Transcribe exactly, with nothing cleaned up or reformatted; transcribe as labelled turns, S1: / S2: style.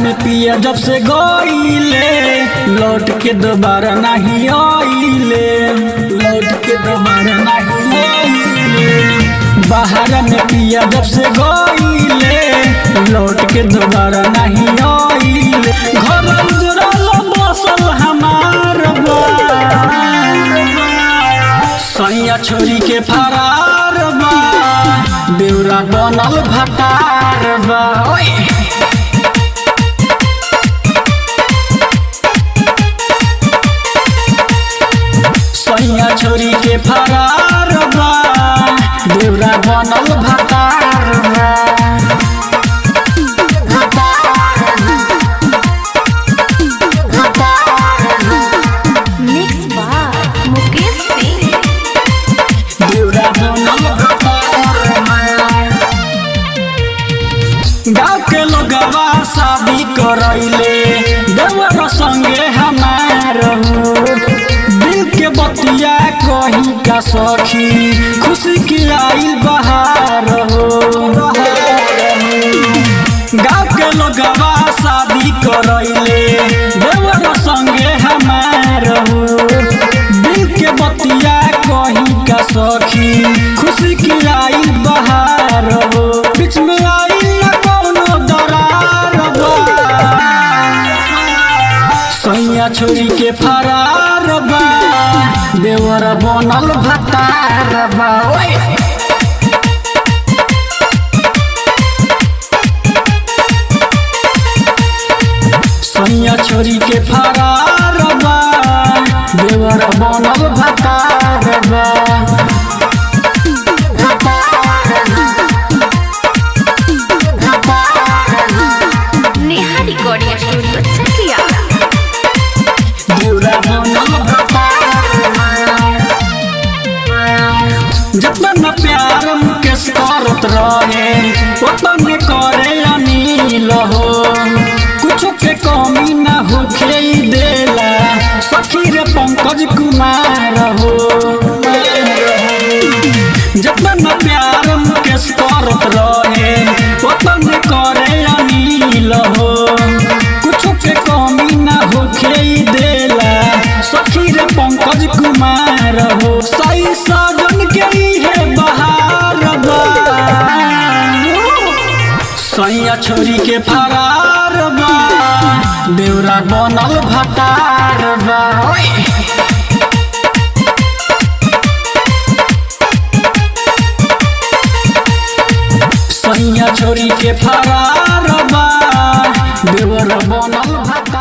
S1: में पिया जब से गईले लौट के दोबारा नहीं आइले, लौट के दोबारा नहीं आइले। बाहर में पिया जब से गईले लौट के दोबारा नहीं आइले। घर उजड़ल बसल हमार बा, सैया छोरी के फरार बा, बेउरा बनल भटार बा। सैया छोरी के फरार बा, बेउरा बनल भटार बा।
S2: Mix by Mukesh Singh.
S1: बेउरा बनल भटार बा। गाँव के लोगवा शादी करैले देवर संगे हमार हो, दिल के बतिया कहीं का सखी खुशी की आइल बहार हो। गाँव के लोगवा शादी करैले देवर संगे हमार हो, दिल के बतिया कहीं का सखी खुशी की आइल बहार हो। बीच में आइल न कौनो दरार बा, सैया छोरी के फरार बा, देवर बनल भटार बा। सैया छोरी के फरार बा, देवर बनल भटार बा।
S2: Neha recording studio Chakiya.
S1: जितना प्यार मुकेश करत रहे उतना करे अनिल हो, कुछ के कमी न होखे देला सखी रे पंकज कुमार हो। जितना प्यार मुकेश करत रहे उतना करे अनिल हो, कुछ के कमी न होखे देला सखी रे पंकज कुमार हो। सही साजन के है बहार बा, सैया छोरी के फरार बा, बेउरा बनल भटार बा। सैया छोरी के फरार बा, बेउरा बनल भटार।